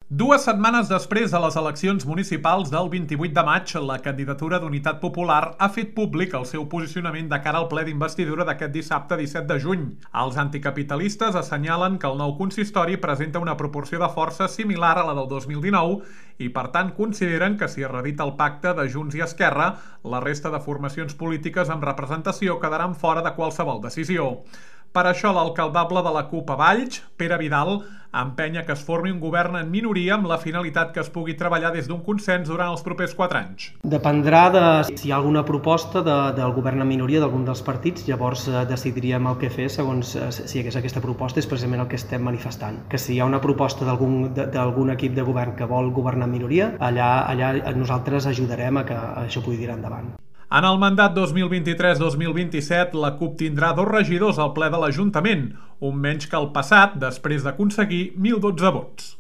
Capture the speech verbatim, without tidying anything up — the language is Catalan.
Dues setmanes després de les eleccions municipals del vint-i-vuit de maig, la candidatura d'Unitat Popular ha fet públic el seu posicionament de cara al ple d'investidura d'aquest dissabte disset de juny. Els anticapitalistes assenyalen que el nou consistori presenta una proporció de força similar a la del dos mil dinou i, per tant, consideren que si es reedita el pacte de Junts i Esquerra, la resta de formacions polítiques amb representació quedaran fora de qualsevol decisió. Per això, l'alcaldable de la CUP a Valls, Pere Vidal, empenya que es formi un govern en minoria amb la finalitat que es pugui treballar des d'un consens durant els propers quatre anys. Dependrà de si hi ha alguna proposta de, del govern en minoria d'algun dels partits, llavors eh, decidiríem el que fer segons eh, si hi hagués aquesta proposta, és precisament el que estem manifestant. Que si hi ha una proposta d'algun d'algun equip de govern que vol governar en minoria, allà, allà nosaltres ajudarem a que això pugui tirar endavant. En el mandat dos mil vint-i-tres dos mil vint-i-set, la CUP tindrà dos regidors al ple de l'Ajuntament, un menys que el passat, després d'aconseguir mil dotze vots.